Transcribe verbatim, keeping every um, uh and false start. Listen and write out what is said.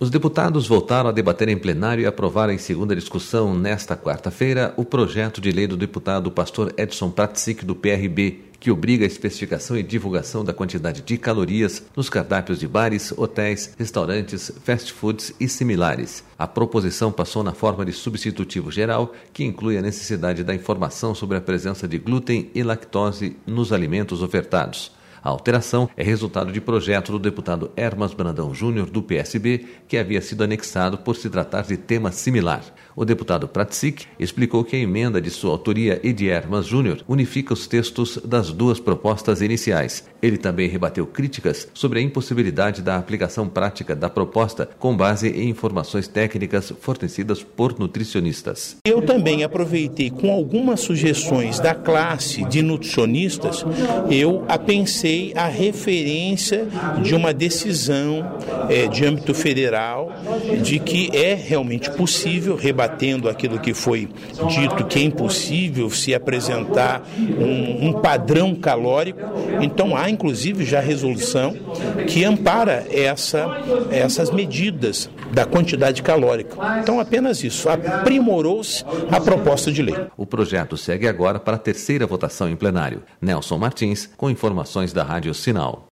Os deputados voltaram a debater em plenário e aprovar em segunda discussão, nesta quarta-feira, o projeto de lei do deputado pastor Edson Pratsic, do P R B, que obriga a especificação e divulgação da quantidade de calorias nos cardápios de bares, hotéis, restaurantes, fast foods e similares. A proposição passou na forma de substitutivo geral, que inclui a necessidade da informação sobre a presença de glúten e lactose nos alimentos ofertados. A alteração é resultado de projeto do deputado Hermas Brandão Júnior, do P S B, que havia sido anexado por se tratar de tema similar. O deputado Pratsic explicou que a emenda de sua autoria e de Hermas Júnior unifica os textos das duas propostas iniciais. Ele também rebateu críticas sobre a impossibilidade da aplicação prática da proposta com base em informações técnicas fornecidas por nutricionistas. Eu também aproveitei com algumas sugestões da classe de nutricionistas, eu a pensei a referência de uma decisão é, de âmbito federal de que é realmente possível, rebatendo aquilo que foi dito que é impossível se apresentar um, um padrão calórico. Então há inclusive já resolução que ampara essa, essas medidas da quantidade calórica. Então apenas isso, aprimorou-se a proposta de lei. O projeto segue agora para a terceira votação em plenário. Nelson Martins, com informações da Rádio Sinal.